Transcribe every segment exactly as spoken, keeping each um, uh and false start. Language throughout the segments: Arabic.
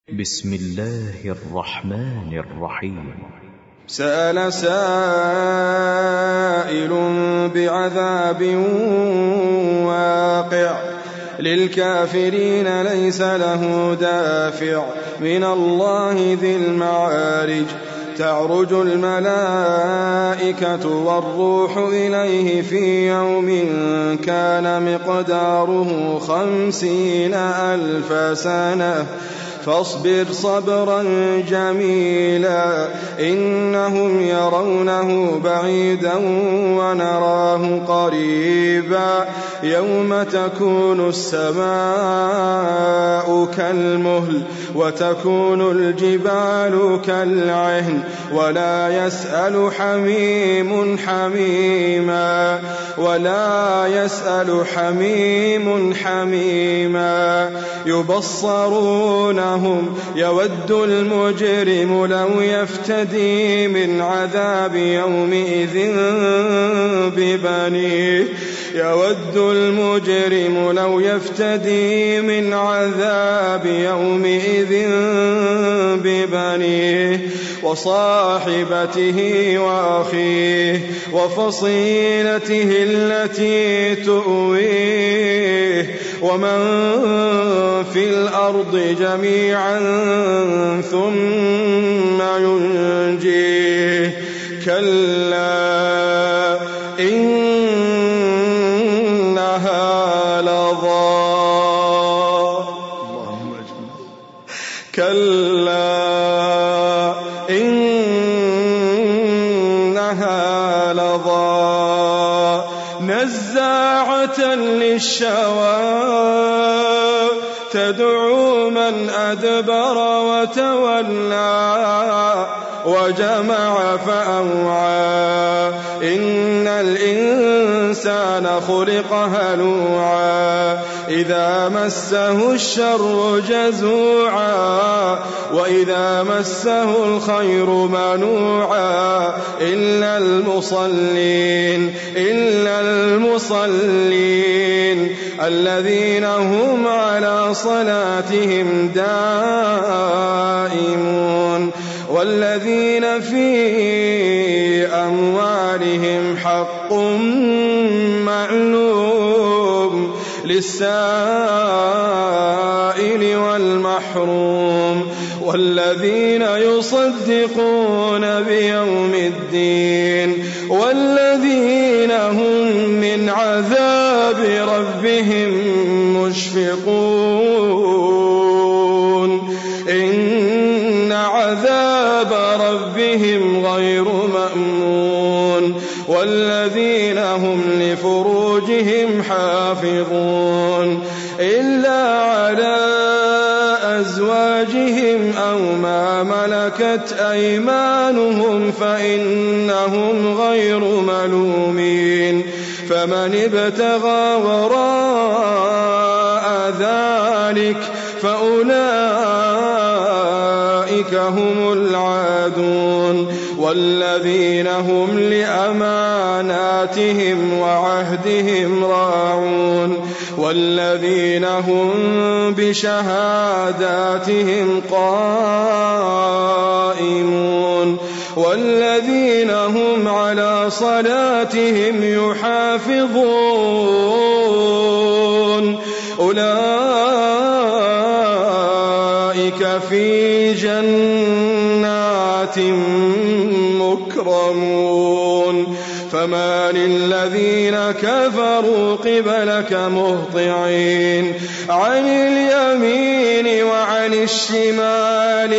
بسم الله الرحمن الرحيم. سأل سائل بعذاب واقع للكافرين ليس له دافع من الله ذي المعارج تعرج الملائكة والروح إليه في يوم كان مقداره خمسين ألف سنة فاصبر صبرا جميلا إنهم يرونه بعيدا ونراه قريبا يوم تكون السماء كالمهل وتكون الجبال كالعهن ولا يسأل حميم حميما ولا يسأل حميم حميما يبصرون يود المجرم لو يفتدي من عذاب يومئذ ببنيه يود المجرم لو يفتدي من عذاب يومئذ ببنيه وصاحبته وأخيه وفصيلته التي تؤويه ومن في الأرض جميعا ثم ينجيه كلا إنها لظى كلا إنها لظى نزاعة للشوى تدعو من أدبر وتولى وجمع فأوعى إن الإنسان خلق هلوعا إذا مسه الشر جزوعا وإذا مسه الخير منوعا إلا المصلين إلا المصلين الذين هم على صلاتهم دائمون والذين في أموالهم حق معلوم للسائل والمحروم والذين يصدقون بيوم الدين والذين هم من عذاب ربهم مشفقون إن عذاب ربهم غير مأمون والذين هم لفروجهم حافظون إلا على أزواجهم أو ما ملكت أيمانهم فإنهم غير ملومين فمن ابتغى وراء ذلك فأولئك هم العادون والذين هم لأماناتهم وعهدهم راعون والذين هم بشهاداتهم قائمون والذين هم على صلاتهم يحافظون أولئك في جنات مكرمون فما للذين كفروا قبلك مهطعين عن اليمين وعن الشمال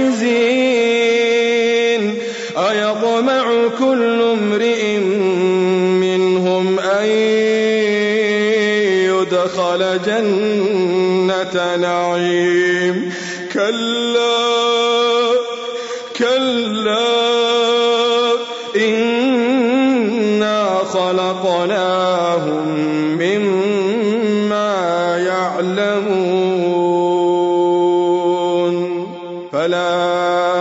عزين أيطمع كل امرئ منهم أن يدخل جنة نعيم كلا كلا إنا خلقناهم مما يعلمون فلا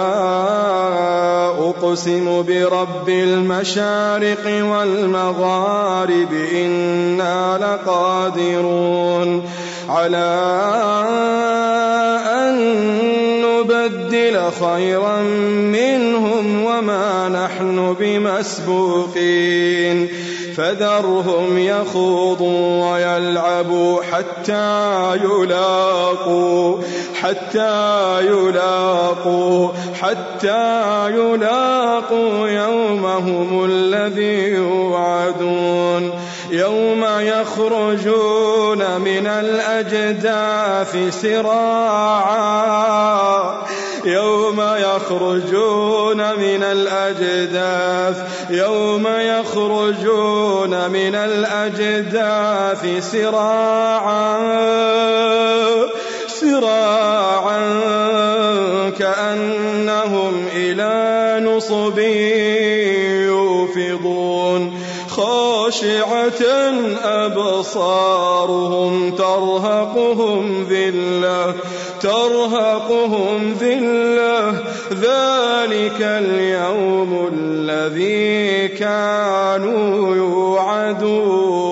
أقسم برب المشارق والمغارب إنا لقادرون على أن نبدل خيرا منهم وما نحن بمسبوقين فذرهم يخوضوا ويلعبوا حتى يلاقوا حتى يلاقوا حتى يلاقوا يومهم الذي يوعدون يوم يخرجون من الأجداث سراعا يوم يخرجون من الأجداث يوم يخرجون من الأجداث سراعا سراعا كأنهم إلى نصب يوفضون خاشعة أبصارهم ترهقهم ذلة ترهقهم ذلة ذلك اليوم الذي كانوا يوعدون.